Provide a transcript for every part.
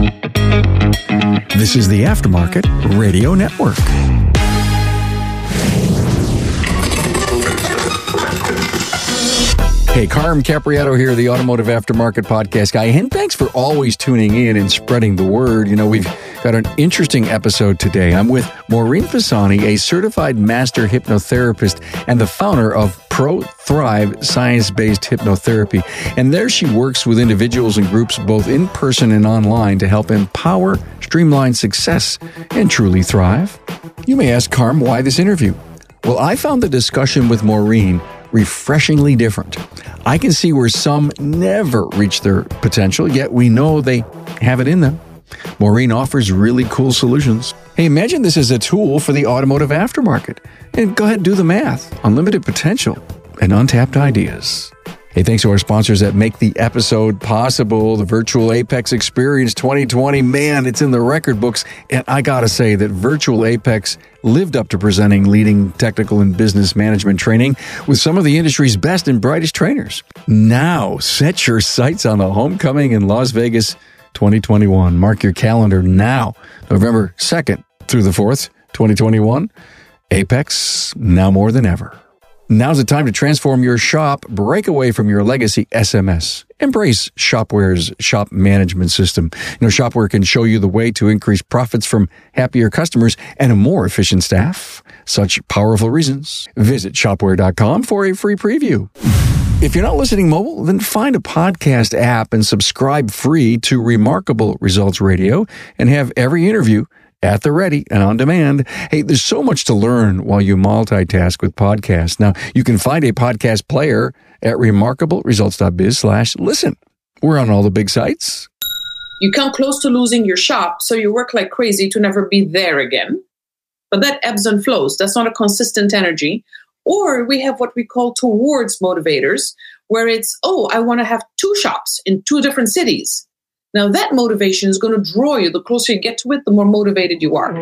This is the Aftermarket Radio Network. Hey, Carm Capriato here, the Automotive Aftermarket Podcast guy, and thanks for always tuning in and spreading the word. You know, we've got an interesting episode today. I'm with Maureen Pisani, a certified master hypnotherapist and the founder of ProThrive Science-Based Hypnotherapy. And there she works with individuals and groups both in person and online to help empower, streamline success, and truly thrive. You may ask, Carm, why this interview? Well, I found the discussion with Maureen refreshingly different. I can see where some never reach their potential, yet we know they have it in them. Maureen offers really cool solutions. Hey, imagine this as a tool for the automotive aftermarket. And go ahead and do the math. Unlimited potential and untapped ideas. Hey, thanks to our sponsors that make the episode possible. The Virtual Apex Experience 2020. Man, it's in the record books. And I gotta say that Virtual Apex lived up to presenting leading technical and business management training with some of the industry's best and brightest trainers. Now, set your sights on the homecoming in Las Vegas 2021. Mark your calendar now, November 2nd through the 4th, 2021. Apex, now more than ever. Now's the time to transform your shop, break away from your legacy SMS. Embrace Shopware's shop management system. You know, Shopware can show you the way to increase profits from happier customers and a more efficient staff. Such powerful reasons. Visit shopware.com for a free preview. If you're not listening mobile, then find a podcast app and subscribe free to Remarkable Results Radio and have every interview at the ready and on demand. Hey, there's so much to learn while you multitask with podcasts. Now, you can find a podcast player at remarkableresults.biz/listen. We're on all the big sites. You come close to losing your shop, so you work like crazy to never be there again. But that ebbs and flows. That's not a consistent energy. Or we have what we call towards motivators, where it's, I want to have 2 shops in 2 different cities. Now that motivation is going to draw you. The closer you get to it, the more motivated you are.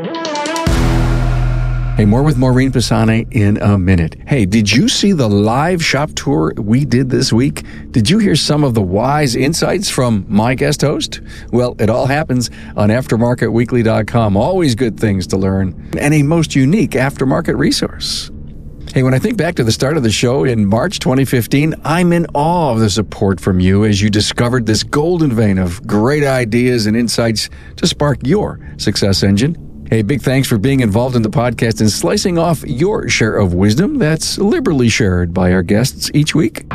Hey, more with Maureen Pisani in a minute. Hey, did you see the live shop tour we did this week? Did you hear some of the wise insights from my guest host? Well, it all happens on aftermarketweekly.com. Always good things to learn and a most unique aftermarket resource. Hey, when I think back to the start of the show in March 2015, I'm in awe of the support from you as you discovered this golden vein of great ideas and insights to spark your success engine. Hey, big thanks for being involved in the podcast and slicing off your share of wisdom that's liberally shared by our guests each week.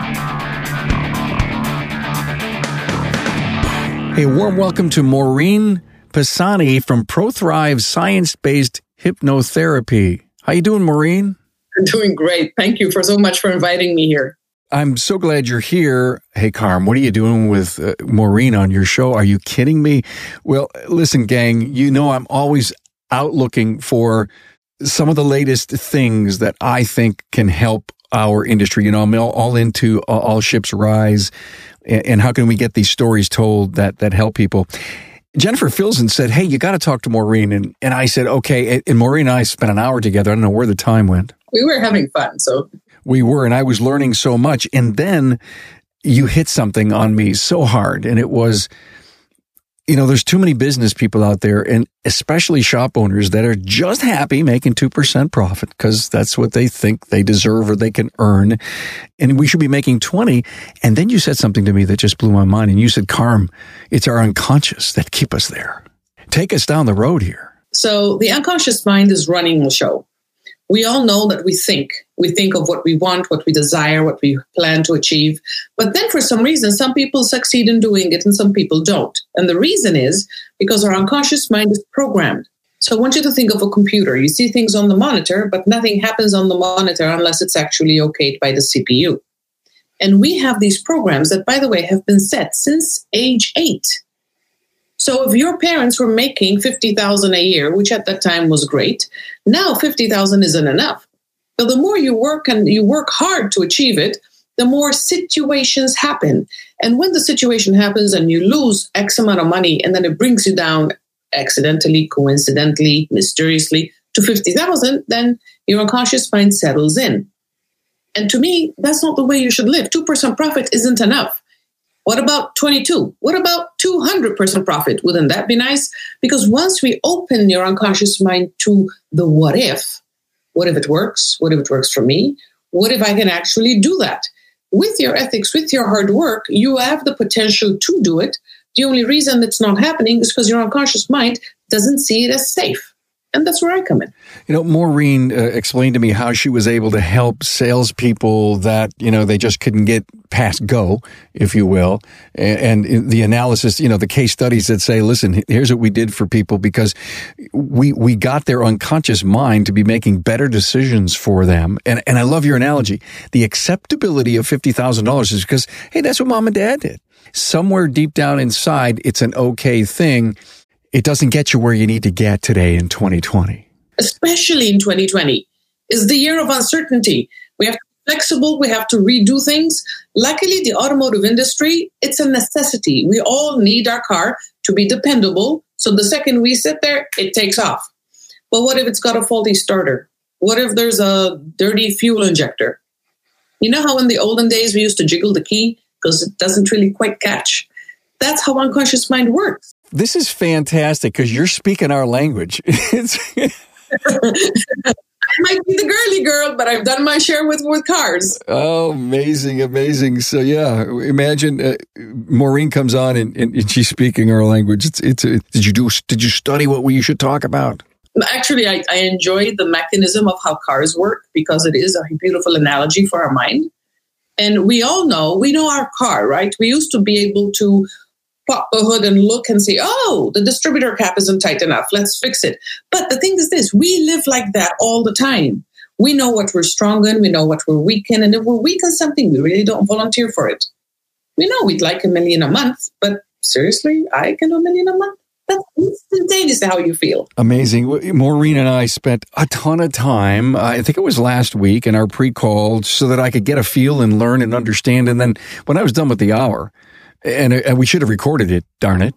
Hey, warm welcome to Maureen Pisani from ProThrive Science-Based Hypnotherapy. How you doing, Maureen? I'm doing great. Thank you so much for inviting me here. I'm so glad you're here. Hey, Carm, what are you doing with Maureen on your show? Are you kidding me? Well, listen, gang, you know I'm always out looking for some of the latest things that I think can help our industry. You know, I'm all into All Ships Rise and how can we get these stories told that help people. Jennifer Filson said, hey, you got to talk to Maureen. And I said, okay. And Maureen and I spent an hour together. I don't know where the time went. We were having fun, so. We were, and I was learning so much. And then you hit something on me so hard. And it was, you know, there's too many business people out there, and especially shop owners that are just happy making 2% profit because that's what they think they deserve or they can earn. And we should be making 20. And then you said something to me that just blew my mind. And you said, Carm, it's our unconscious that keep us there. Take us down the road here. So the unconscious mind is running the show. We all know that we think of what we want, what we desire, what we plan to achieve. But then for some reason, some people succeed in doing it and some people don't. And the reason is because our unconscious mind is programmed. So I want you to think of a computer. You see things on the monitor, but nothing happens on the monitor unless it's actually okayed by the CPU. And we have these programs that, by the way, have been set since age 8. So if your parents were making $50,000 a year, which at that time was great, now $50,000 isn't enough. So the more you work and you work hard to achieve it, the more situations happen. And when the situation happens and you lose X amount of money and then it brings you down accidentally, coincidentally, mysteriously to 50,000, then your unconscious mind settles in. And to me, that's not the way you should live. 2% profit isn't enough. What about 22? What about 200% profit? Wouldn't that be nice? Because once we open your unconscious mind to the what if it works? What if it works for me? What if I can actually do that? With your ethics, with your hard work, you have the potential to do it. The only reason it's not happening is because your unconscious mind doesn't see it as safe. And that's where I come in. Maureen explained to me how she was able to help salespeople that, they just couldn't get past go, if you will. And the analysis, the case studies that say, listen, here's what we did for people because we got their unconscious mind to be making better decisions for them. And I love your analogy. The acceptability of $50,000 is because, hey, that's what mom and dad did. Somewhere deep down inside, it's an okay thing. It doesn't get you where you need to get today in 2020. Especially in 2020 is the year of uncertainty. We have to be flexible. We have to redo things. Luckily, the automotive industry, it's a necessity. We all need our car to be dependable. So the second we sit there, it takes off. But what if it's got a faulty starter? What if there's a dirty fuel injector? You know how in the olden days we used to jiggle the key because it doesn't really quite catch? That's how unconscious mind works. This is fantastic because you're speaking our language. I might be the girly girl, but I've done my share with cars. Oh, amazing. So, yeah, imagine Maureen comes on and she's speaking our language. Did you study what we should talk about? Actually, I enjoy the mechanism of how cars work because it is a beautiful analogy for our mind. And we know our car, right? We used to be able to pop the hood and look and say, oh, the distributor cap isn't tight enough. Let's fix it. But the thing is this, we live like that all the time. We know what we're strong in. We know what we're weak in. And if we're weak in something, we really don't volunteer for it. We know we'd like $1 million a month, but seriously, I can do $1 million a month? That's instantaneous how you feel. Amazing. Maureen and I spent a ton of time, I think it was last week, in our pre-call so that I could get a feel and learn and understand. And then when I was done with the hour, and we should have recorded it, darn it.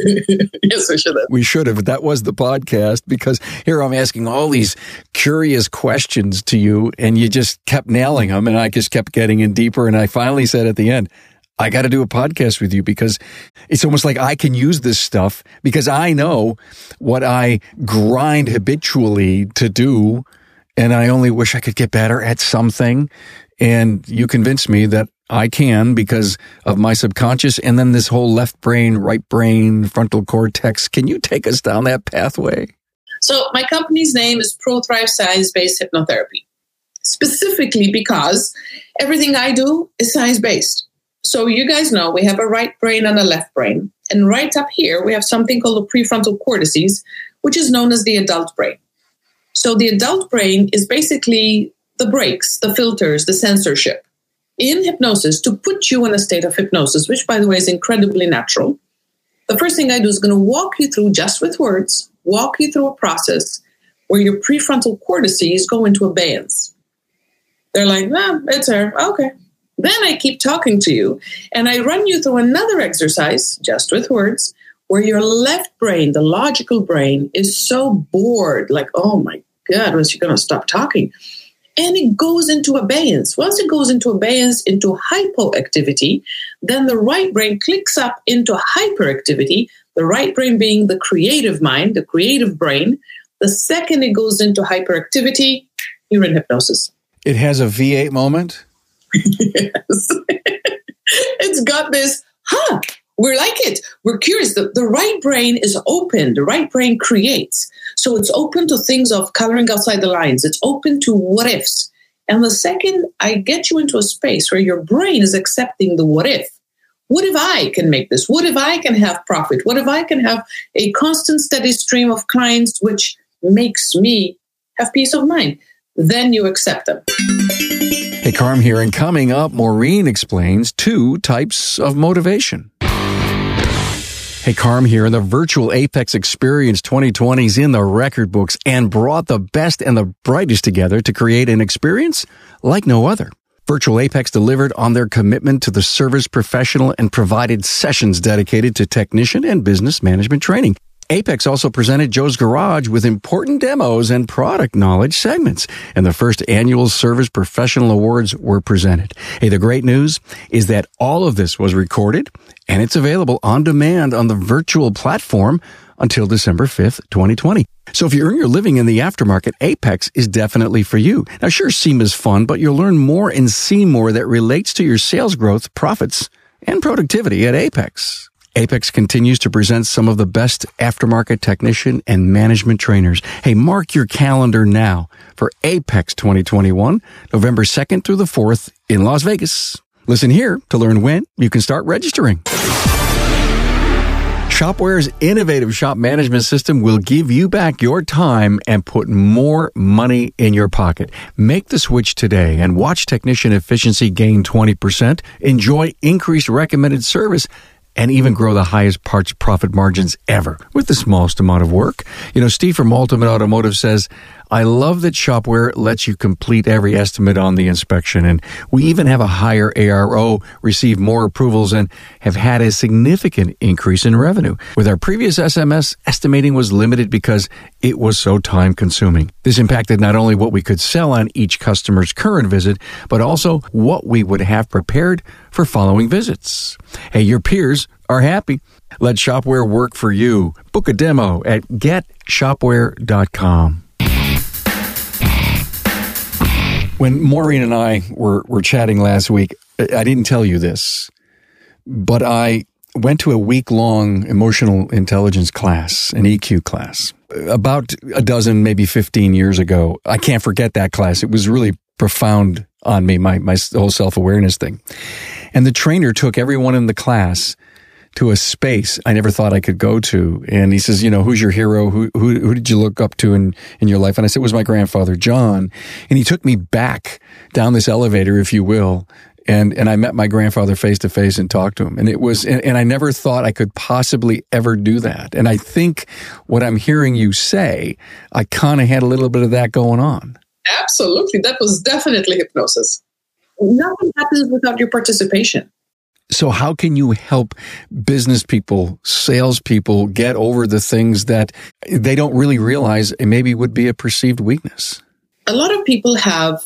Yes, we should have. We should have. That was the podcast because here I'm asking all these curious questions to you and you just kept nailing them and I just kept getting in deeper. And I finally said at the end, I got to do a podcast with you because it's almost like I can use this stuff because I know what I grind habitually to do. And I only wish I could get better at something. And you convinced me that I can because of my subconscious and then this whole left brain, right brain, frontal cortex. Can you take us down that pathway? So my company's name is ProThrive Science-Based Hypnotherapy, specifically because everything I do is science-based. So you guys know we have a right brain and a left brain. And right up here, we have something called the prefrontal cortices, which is known as the adult brain. So the adult brain is basically the brakes, the filters, the censorship. In hypnosis, to put you in a state of hypnosis, which, by the way, is incredibly natural, the first thing I do is going to walk you through, just with words, walk you through a process where your prefrontal cortices go into abeyance. They're like, it's her. Okay. Then I keep talking to you, and I run you through another exercise, just with words, where your left brain, the logical brain, is so bored, like, oh my God, when's she going to stop talking? And it goes into abeyance. Once it goes into abeyance, into hypoactivity, then the right brain clicks up into hyperactivity, the right brain being the creative mind, the creative brain. The second it goes into hyperactivity, you're in hypnosis. It has a V8 moment? Yes. It's got this, we're like it. We're curious. The right brain is open. The right brain creates. So it's open to things of coloring outside the lines. It's open to what ifs. And the second I get you into a space where your brain is accepting the what if. What if I can make this? What if I can have profit? What if I can have a constant steady stream of clients, which makes me have peace of mind? Then you accept them. Hey, Carm here, and coming up, Maureen explains 2 types of motivation. Hey, Carm here, and the Virtual Apex Experience 2020 is in the record books and brought the best and the brightest together to create an experience like no other. Virtual Apex delivered on their commitment to the service professional and provided sessions dedicated to technician and business management training. Apex also presented Joe's Garage with important demos and product knowledge segments, and the first annual Service Professional Awards were presented. Hey, the great news is that all of this was recorded, and it's available on demand on the virtual platform until December 5th, 2020. So if you earn your living in the aftermarket, Apex is definitely for you. Now, sure, SEMA is fun, but you'll learn more and see more that relates to your sales growth, profits, and productivity at Apex. Apex continues to present some of the best aftermarket technician and management trainers. Hey, mark your calendar now for Apex 2021, November 2nd through the 4th in Las Vegas. Listen here to learn when you can start registering. Shopware's innovative shop management system will give you back your time and put more money in your pocket. Make the switch today and watch technician efficiency gain 20%, enjoy increased recommended service, and even grow the highest parts profit margins ever with the smallest amount of work. You know, Steve from Ultimate Automotive says, I love that Shopware lets you complete every estimate on the inspection, and we even have a higher ARO, receive more approvals, and have had a significant increase in revenue. With our previous SMS, estimating was limited because it was so time-consuming. This impacted not only what we could sell on each customer's current visit, but also what we would have prepared for following visits. Hey, your peers are happy. Let Shopware work for you. Book a demo at getshopware.com. When Maureen and I were chatting last week, I didn't tell you this, but I went to a week-long emotional intelligence class, an EQ class, about a dozen, maybe 15 years ago. I can't forget that class. It was really profound on me, my whole self-awareness thing. And the trainer took everyone in the class to a space I never thought I could go to. And he says, you know, who's your hero? Who did you look up to in your life? And I said, it was my grandfather, John. And he took me back down this elevator, if you will. And I met my grandfather face to face and talked to him. And it was, and I never thought I could possibly ever do that. And I think what I'm hearing you say, I kind of had a little bit of that going on. Absolutely. That was definitely hypnosis. Nothing happens without your participation. So how can you help business people, salespeople get over the things that they don't really realize it maybe would be a perceived weakness? A lot of people have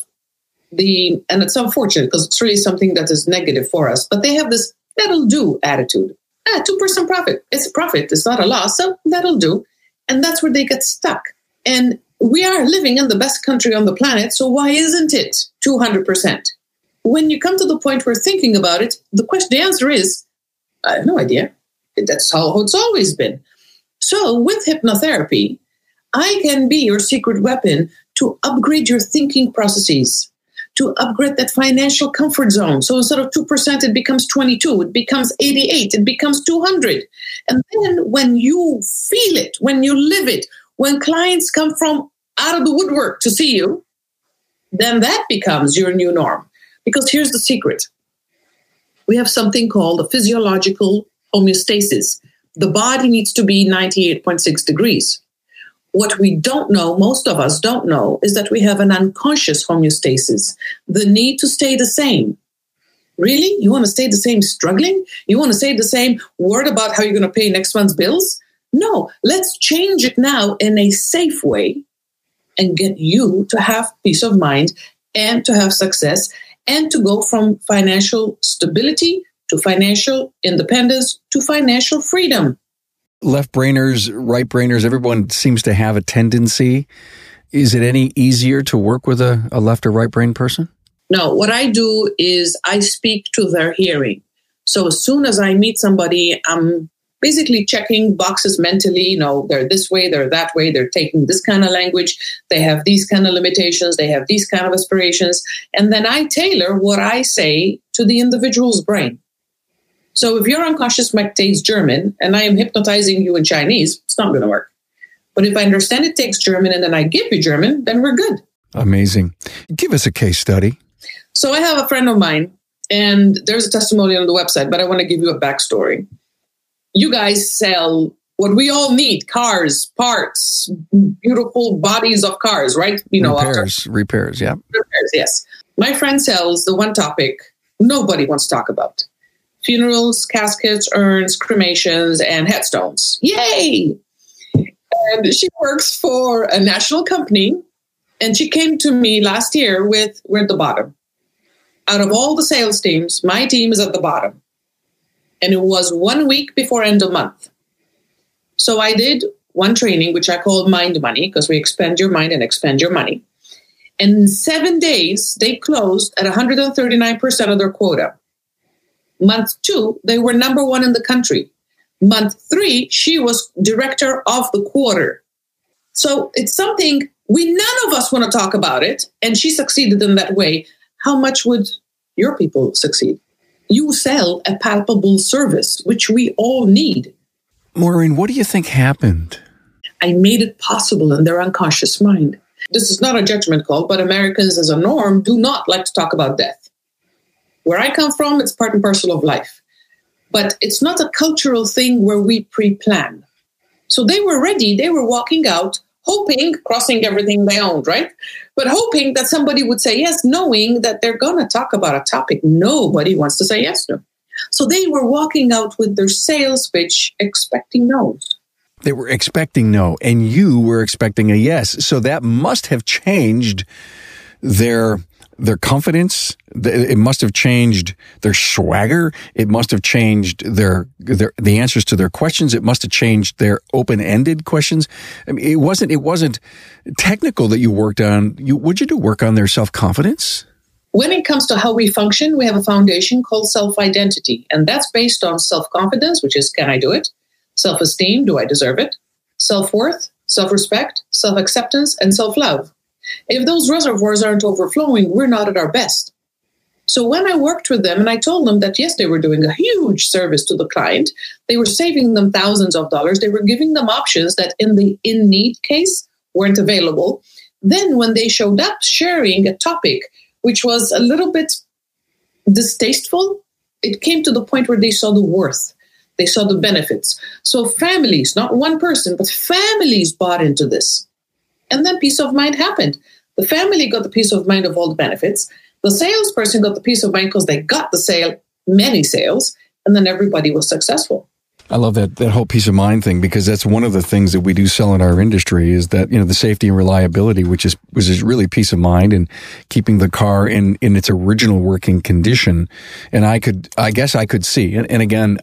and it's unfortunate because it's really something that is negative for us, but they have this that'll do attitude. 2% profit. It's a profit. It's not a loss. So that'll do. And that's where they get stuck. And we are living in the best country on the planet. So why isn't it 200%? When you come to the point where thinking about it, the answer is, I have no idea. That's how it's always been. So with hypnotherapy, I can be your secret weapon to upgrade your thinking processes, to upgrade that financial comfort zone. So instead of 2%, it becomes 22, it becomes 88, it becomes 200. And then when you feel it, when you live it, when clients come from out of the woodwork to see you, then that becomes your new norm. Because here's the secret. We have something called a physiological homeostasis. The body needs to be 98.6 degrees. What we don't know, most of us don't know, is that we have an unconscious homeostasis, the need to stay the same. Really? You want to stay the same struggling? You want to stay the same worried about how you're going to pay next month's bills? No, let's change it now in a safe way and get you to have peace of mind and to have success and to go from financial stability to financial independence to financial freedom. Left brainers, right brainers, everyone seems to have a tendency. Is it any easier to work with a left or right brain person? No, what I do is I speak to their hearing. So as soon as I meet somebody, I'm basically checking boxes mentally. You know, they're this way, they're that way, they're taking this kind of language, they have these kind of limitations, they have these kind of aspirations. And then I tailor what I say to the individual's brain. So if your unconscious mind takes German and I am hypnotizing you in Chinese, it's not going to work. But if I understand it takes German and then I give you German, then we're good. Amazing. Give us a case study. So I have a friend of mine, and there's a testimonial on the website, but I want to give you a backstory. You guys sell what we all need: cars, parts, beautiful bodies of cars, right? You know, repairs, yeah. Repairs, yes. My friend sells the one topic nobody wants to talk about: funerals, caskets, urns, cremations, and headstones. Yay! And she works for a national company. And she came to me last year with, we're at the bottom. Out of all the sales teams, my team is at the bottom. And it was 1 week before end of month. So I did one training, which I called Mind Money, because we expend your mind and expend your money. And in 7 days, they closed at 139% of their quota. Month 2, they were number 1 in the country. Month 3, she was director of the quarter. So it's something none of us want to talk about it. And she succeeded in that way. How much would your people succeed? You sell a palpable service, which we all need. Maureen, what do you think happened? I made it possible in their unconscious mind. This is not a judgment call, but Americans as a norm do not like to talk about death. Where I come from, it's part and parcel of life. But it's not a cultural thing where we pre-plan. So they were ready. They were walking out, hoping, crossing everything they owned, right? But hoping that somebody would say yes, knowing that they're going to talk about a topic nobody wants to say yes to. So they were walking out with their sales pitch expecting no's. They were expecting no, and you were expecting a yes. So that must have changed their confidence. It must have changed their swagger. It must have changed the answers to their questions. It must have changed their open-ended questions. I mean, it wasn't technical that you worked on. Would you work on their self-confidence? When it comes to how we function, we have a foundation called self-identity, and that's based on self-confidence, which is, can I do it? Self-esteem, do I deserve it? Self-worth, self-respect, self-acceptance, and self-love. If those reservoirs aren't overflowing, we're not at our best. So when I worked with them and I told them that, yes, they were doing a huge service to the client, they were saving them thousands of dollars, they were giving them options that in the in-need case weren't available. Then when they showed up sharing a topic which was a little bit distasteful, it came to the point where they saw the worth. They saw the benefits. So families, not one person, but families bought into this. And then peace of mind happened. The family got the peace of mind of all the benefits. The salesperson got the peace of mind because they got the sale, many sales, and then everybody was successful. I love that whole peace of mind thing, because that's one of the things that we do sell in our industry is that, the safety and reliability, which is really peace of mind and keeping the car in its original working condition. And I guess I could see, and again,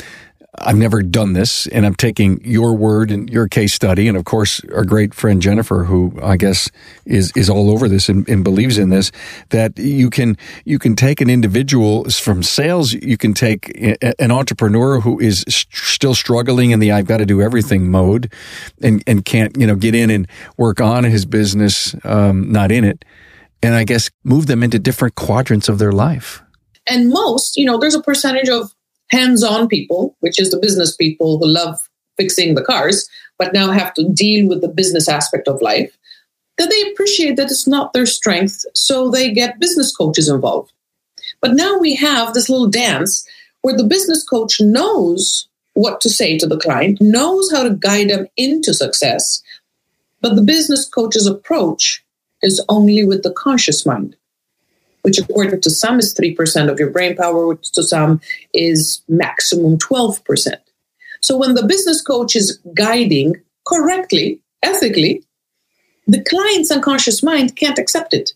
I've never done this, and I'm taking your word and your case study, and of course our great friend Jennifer, who I guess is all over this and believes in this, that you can take an individual from sales, you can take an entrepreneur who is still struggling in the I've got to do everything mode, and can't get in and work on his business, not in it, and I guess move them into different quadrants of their life. And most, there's a percentage of hands-on people, which is the business people who love fixing the cars, but now have to deal with the business aspect of life, that they appreciate that it's not their strength, so they get business coaches involved. But now we have this little dance where the business coach knows what to say to the client, knows how to guide them into success, but the business coach's approach is only with the conscious mind, which according to some is 3% of your brain power, which to some is maximum 12%. So when the business coach is guiding correctly, ethically, the client's unconscious mind can't accept it.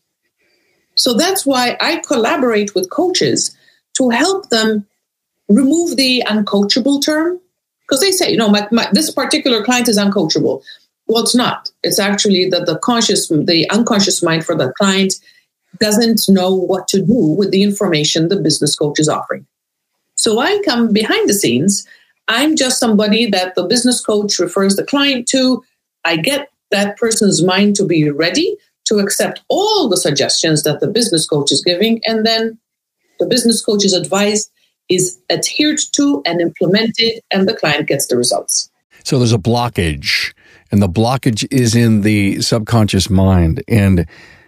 So that's why I collaborate with coaches to help them remove the uncoachable term. Because they say, this particular client is uncoachable. Well, it's not. It's actually that the unconscious mind for the client doesn't know what to do with the information the business coach is offering. So I come behind the scenes. I'm just somebody that the business coach refers the client to. I get that person's mind to be ready to accept all the suggestions that the business coach is giving, and then the business coach's advice is adhered to and implemented, and the client gets the results. So there's a blockage, and the blockage is in the subconscious mind. And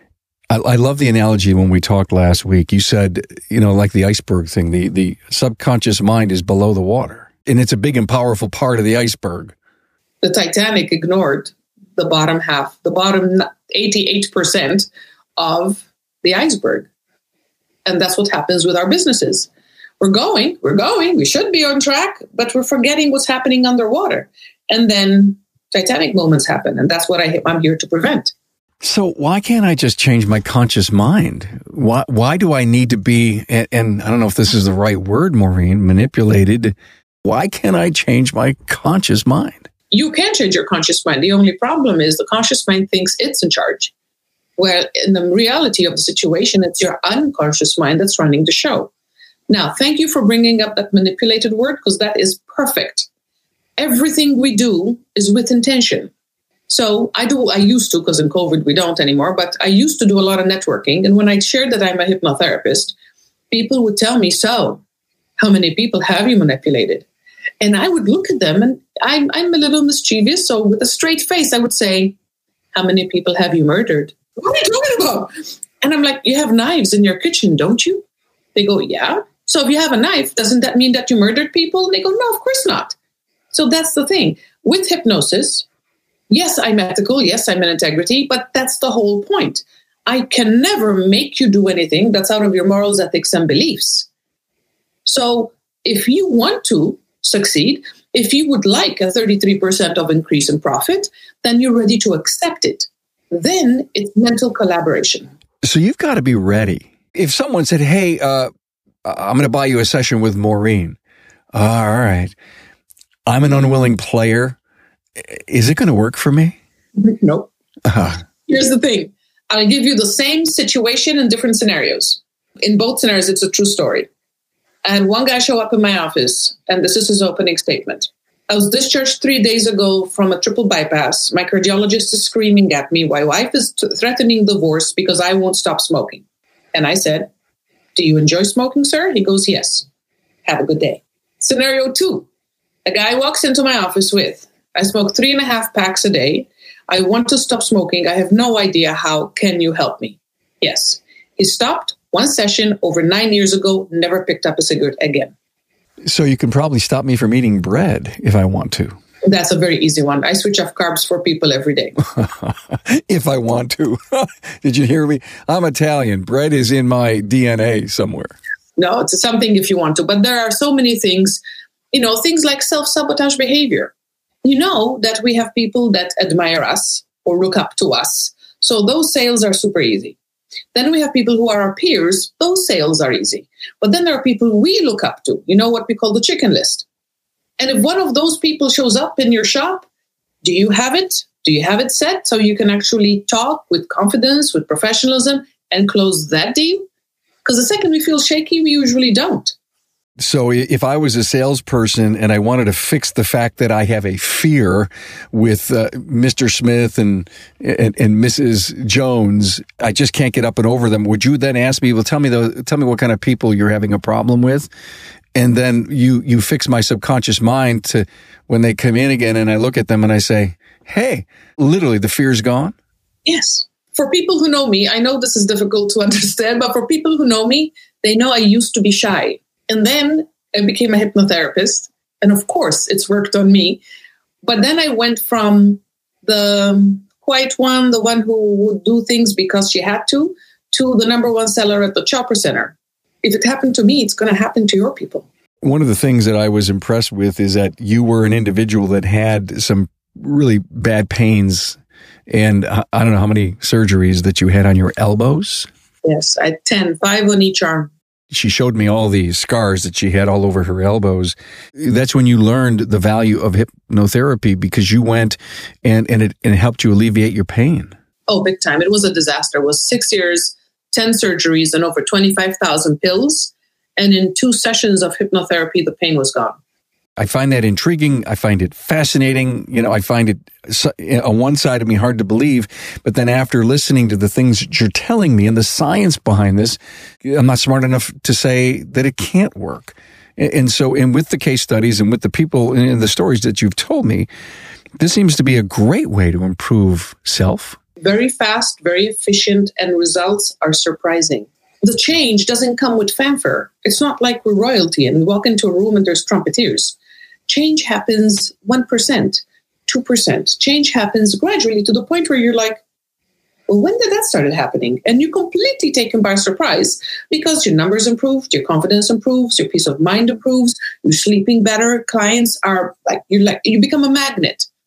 I love the analogy when we talked last week. You said, like the iceberg thing, the subconscious mind is below the water, and it's a big and powerful part of the iceberg. The Titanic ignored the bottom half, the bottom 88% of the iceberg. And that's what happens with our businesses. We're going, we should be on track, but we're forgetting what's happening underwater. And then Titanic moments happen, and that's what I'm here to prevent. So why can't I just change my conscious mind? Why do I need to be, and I don't know if this is the right word, Maureen, manipulated? Why can't I change my conscious mind? You can change your conscious mind. The only problem is the conscious mind thinks it's in charge. Well, in the reality of the situation, it's your unconscious mind that's running the show. Now, thank you for bringing up that manipulated word, because that is perfect. Everything we do is with intention. So I used to, because in COVID we don't anymore, but I used to do a lot of networking. And when I shared that I'm a hypnotherapist, people would tell me, so how many people have you manipulated? And I would look at them, and I'm a little mischievous. So with a straight face, I would say, how many people have you murdered? What are you talking about? And I'm like, you have knives in your kitchen, don't you? They go, yeah. So if you have a knife, doesn't that mean that you murdered people? And they go, no, of course not. So that's the thing. With hypnosis, yes, I'm ethical. Yes, I'm in integrity. But that's the whole point. I can never make you do anything that's out of your morals, ethics, and beliefs. So if you want to succeed, if you would like a 33% of increase in profit, then you're ready to accept it. Then it's mental collaboration. So you've got to be ready. If someone said, hey, I'm going to buy you a session with Maureen. All right. I'm an unwilling player. Is it going to work for me? Nope. Here's the thing. I'll give you the same situation in different scenarios. In both scenarios, it's a true story. I had one guy show up in my office, and this is his opening statement. I was discharged 3 days ago from a triple bypass. My cardiologist is screaming at me. My wife is threatening divorce because I won't stop smoking. And I said, do you enjoy smoking, sir? He goes, yes. Have a good day. Scenario 2. A guy walks into my office with, I smoke 3.5 packs a day. I want to stop smoking. I have no idea how. Can you help me? Yes. He stopped one session over 9 years ago, never picked up a cigarette again. So you can probably stop me from eating bread if I want to. That's a very easy one. I switch off carbs for people every day. If I want to. Did you hear me? I'm Italian. Bread is in my DNA somewhere. No, it's something if you want to. But there are so many things, things like self-sabotage behavior. You know that we have people that admire us or look up to us. So those sales are super easy. Then we have people who are our peers. Those sales are easy. But then there are people we look up to. You know what we call the chicken list. And if one of those people shows up in your shop, do you have it? Do you have it set so you can actually talk with confidence, with professionalism, and close that deal? Because the second we feel shaky, we usually don't. So if I was a salesperson and I wanted to fix the fact that I have a fear with Mr. Smith and Mrs. Jones, I just can't get up and over them. Would you then ask me, well, tell me what kind of people you're having a problem with? And then you fix my subconscious mind to when they come in again and I look at them and I say, hey, literally the fear's gone? Yes. For people who know me, I know this is difficult to understand, but for people who know me, they know I used to be shy. And then I became a hypnotherapist. And of course, it's worked on me. But then I went from the quiet one, the one who would do things because she had to the number one seller at the Chopper Center. If it happened to me, it's going to happen to your people. One of the things that I was impressed with is that you were an individual that had some really bad pains. And I don't know how many surgeries that you had on your elbows. Yes, I had 10, 5 on each arm. She showed me all the scars that she had all over her elbows. That's when you learned the value of hypnotherapy because you went and it helped you alleviate your pain. Oh, big time. It was a disaster. It was 6 years, 10 surgeries, and over 25,000 pills. And in 2 sessions of hypnotherapy, the pain was gone. I find that intriguing. I find it fascinating. I find it on one side of me hard to believe. But then after listening to the things that you're telling me and the science behind this, I'm not smart enough to say that it can't work. And so, with the case studies and with the people and the stories that you've told me, this seems to be a great way to improve self. Very fast, very efficient, and results are surprising. The change doesn't come with fanfare. It's not like we're royalty and we walk into a room and there's trumpeteers. Change happens 1%, 2%. Change happens gradually to the point where you're like, well, when did that start happening? And you're completely taken by surprise because your numbers improved, your confidence improves, your peace of mind improves, you're sleeping better. Clients are you become a magnet.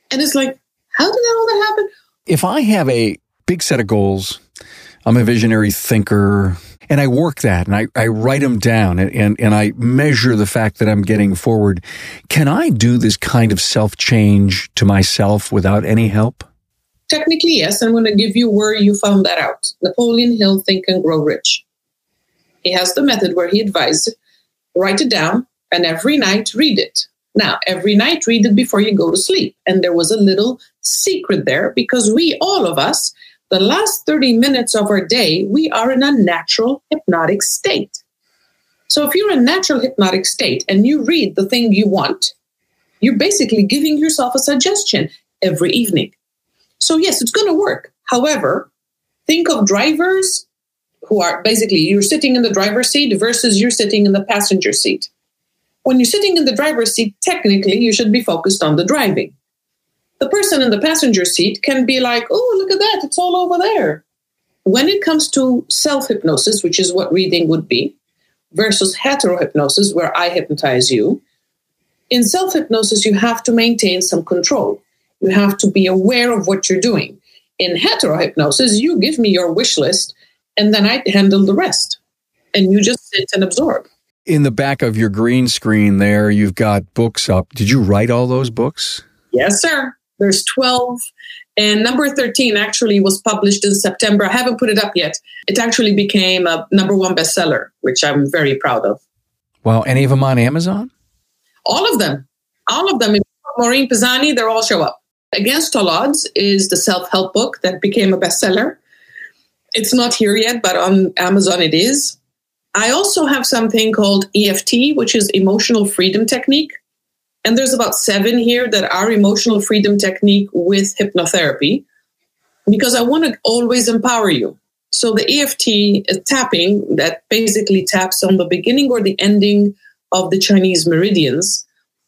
And it's like, how did all that happen? If I have a big set of goals, I'm a visionary thinker, and I work that, and I write them down, and I measure the fact that I'm getting forward, can I do this kind of self-change to myself without any help? Technically, yes. I'm going to give you where you found that out. Napoleon Hill, Think and Grow Rich. He has the method where he advised, write it down, and every night read it. Now, every night read it before you go to sleep. And there was a little secret there, because we, all of us, the last 30 minutes of our day, we are in a natural hypnotic state. So if you're in a natural hypnotic state and you read the thing you want, you're basically giving yourself a suggestion every evening. So yes, it's going to work. However, think of drivers who are basically, you're sitting in the driver's seat versus you're sitting in the passenger seat. When you're sitting in the driver's seat, technically, you should be focused on the driving. The person in the passenger seat can be like, oh, look at that, it's all over there. When it comes to self-hypnosis, which is what reading would be, versus heterohypnosis, where I hypnotize you, in self-hypnosis, you have to maintain some control. You have to be aware of what you're doing. In heterohypnosis, you give me your wish list, and then I handle the rest. And you just sit and absorb. In the back of your green screen there, you've got books up. Did you write all those books? Yes, sir. There's 12. And number 13 actually was published in September. I haven't put it up yet. It actually became a #1 bestseller, which I'm very proud of. Wow. Any of them on Amazon? All of them. All of them. Maureen Pisani, they all show up. Against All Odds is the self-help book that became a bestseller. It's not here yet, but on Amazon it is. I also have something called EFT, which is Emotional Freedom Technique. And there's about 7 here that are emotional freedom technique with hypnotherapy, because I want to always empower you. So the EFT is tapping that basically taps on the beginning or the ending of the Chinese meridians.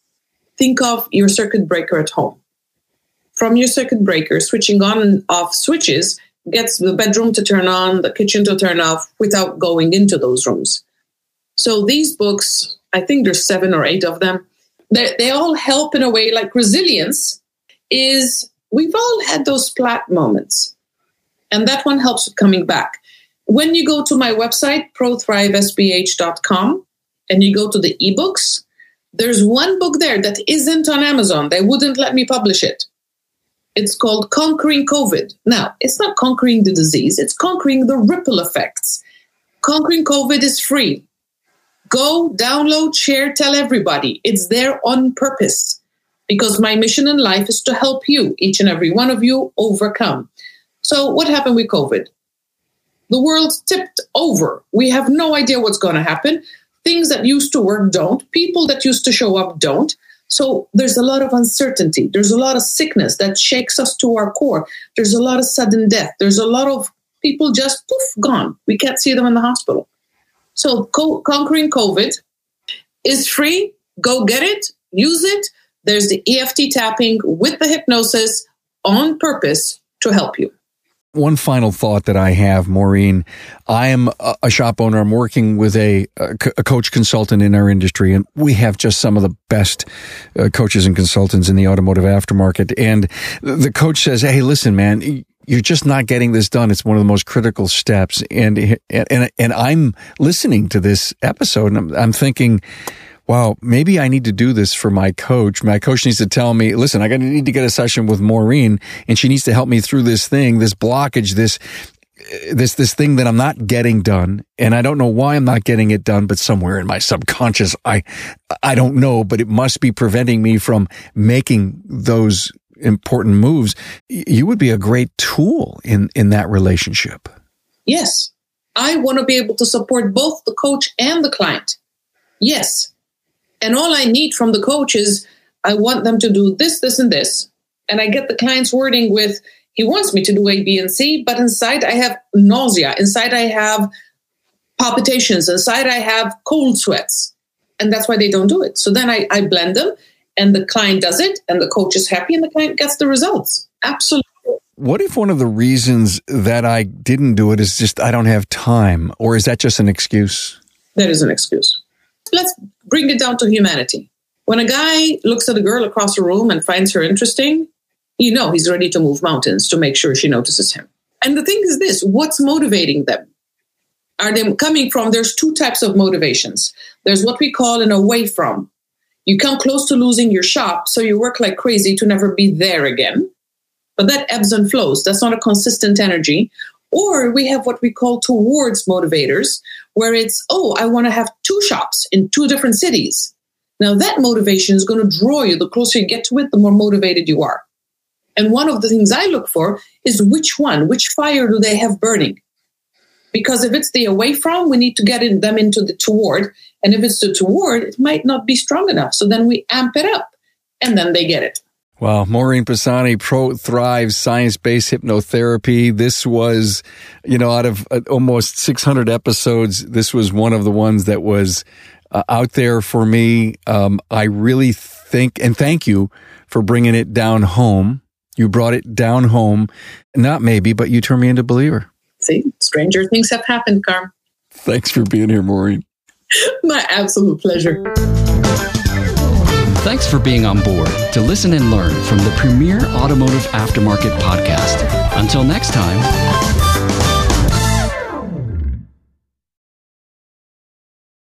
Think of your circuit breaker at home. From your circuit breaker, switching on and off switches gets the bedroom to turn on, the kitchen to turn off without going into those rooms. So these books, I think there's 7 or 8 of them. They all help in a way. Like resilience is, we've all had those flat moments. And that one helps with coming back. When you go to my website, ProThriveSPH.com, and you go to the ebooks, there's one book there that isn't on Amazon. They wouldn't let me publish it. It's called Conquering COVID. Now, it's not conquering the disease. It's conquering the ripple effects. Conquering COVID is free. Go, download, share, tell everybody. It's there on purpose, because my mission in life is to help you, each and every one of you, overcome. So what happened with COVID? The world tipped over. We have no idea what's going to happen. Things that used to work don't. People that used to show up don't. So there's a lot of uncertainty. There's a lot of sickness that shakes us to our core. There's a lot of sudden death. There's a lot of people just poof, gone. We can't see them in the hospital. So Conquering COVID is free. Go get it. Use it. There's the EFT tapping with the hypnosis on purpose to help you. One final thought that I have, Maureen, I am a shop owner. I'm working with a coach consultant in our industry, and we have just some of the best coaches and consultants in the automotive aftermarket. And the coach says, hey, listen, man, you're just not getting this done. It's one of the most critical steps. And I'm listening to this episode, and I'm thinking, wow, maybe I need to do this for my coach. My coach needs to tell me, listen, I need to get a session with Maureen, and she needs to help me through this thing, this blockage, this thing that I'm not getting done. And I don't know why I'm not getting it done, but somewhere in my subconscious, I don't know, but it must be preventing me from making those important moves. You would be a great tool in that relationship. Yes. I want to be able to support both the coach and the client. Yes. And all I need from the coach is, I want them to do this, this, and this. And I get the client's wording with, he wants me to do A, B, and C, but inside I have nausea. Inside I have palpitations. Inside I have cold sweats. And that's why they don't do it. So then I blend them, and the client does it, and the coach is happy, and the client gets the results. Absolutely. What if one of the reasons that I didn't do it is just I don't have time? Or is that just an excuse? That is an excuse. Let's bring it down to humanity. When a guy looks at a girl across the room and finds her interesting, he's ready to move mountains to make sure she notices him. And the thing is this, what's motivating them? Are they coming from, there's two types of motivations. There's what we call an away from. You come close to losing your shop, so you work like crazy to never be there again. But that ebbs and flows. That's not a consistent energy. Or we have what we call towards motivators, where it's, I want to have 2 shops in 2 different cities. Now that motivation is going to draw you. The closer you get to it, the more motivated you are. And one of the things I look for is which fire do they have burning? Because if it's the away from, we need to get them into the toward. And if it's the toward, it might not be strong enough. So then we amp it up and then they get it. Wow. Maureen Pisani, ProThrive Science-Based Hypnotherapy. This was, out of almost 600 episodes, this was one of the ones that was out there for me. I really think, and thank you for bringing it down home. You brought it down home. Not maybe, but you turned me into a believer. See, stranger things have happened, Carm. Thanks for being here, Maureen. My absolute pleasure. Thanks for being on board to listen and learn from the premier automotive aftermarket podcast. Until next time.